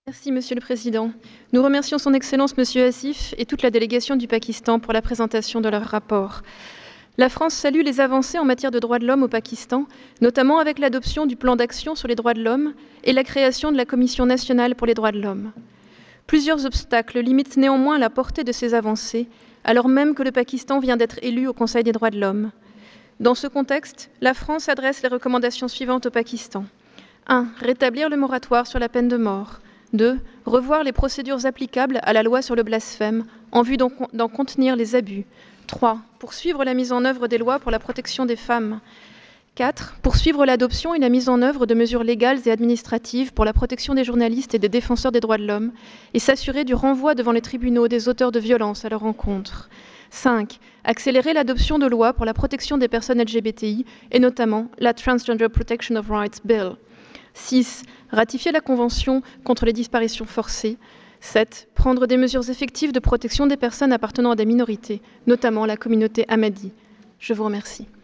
Merci, Monsieur le Président. Nous remercions Son Excellence Monsieur Asif et toute la délégation du Pakistan pour la présentation de leur rapport. La France salue les avancées en matière de droits de l'homme au Pakistan, notamment avec l'adoption du plan d'action sur les droits de l'homme et la création de la Commission nationale pour les droits de l'homme. Plusieurs obstacles limitent néanmoins la portée de ces avancées, alors même que le Pakistan vient d'être élu au Conseil des droits de l'homme. Dans ce contexte, la France adresse les recommandations suivantes au Pakistan. 1. Rétablir le moratoire sur la peine de mort. 2. Revoir les procédures applicables à la loi sur le blasphème en vue d'en contenir les abus. 3. Poursuivre la mise en œuvre des lois pour la protection des femmes. 4. Poursuivre l'adoption et la mise en œuvre de mesures légales et administratives pour la protection des journalistes et des défenseurs des droits de l'homme et s'assurer du renvoi devant les tribunaux des auteurs de violences à leur encontre. 5. Accélérer l'adoption de lois pour la protection des personnes LGBTI et notamment la Transgender Protection of Rights Bill. 6. Ratifier la Convention contre les disparitions forcées. 7. Prendre des mesures effectives de protection des personnes appartenant à des minorités, notamment la communauté Ahmadi. Je vous remercie.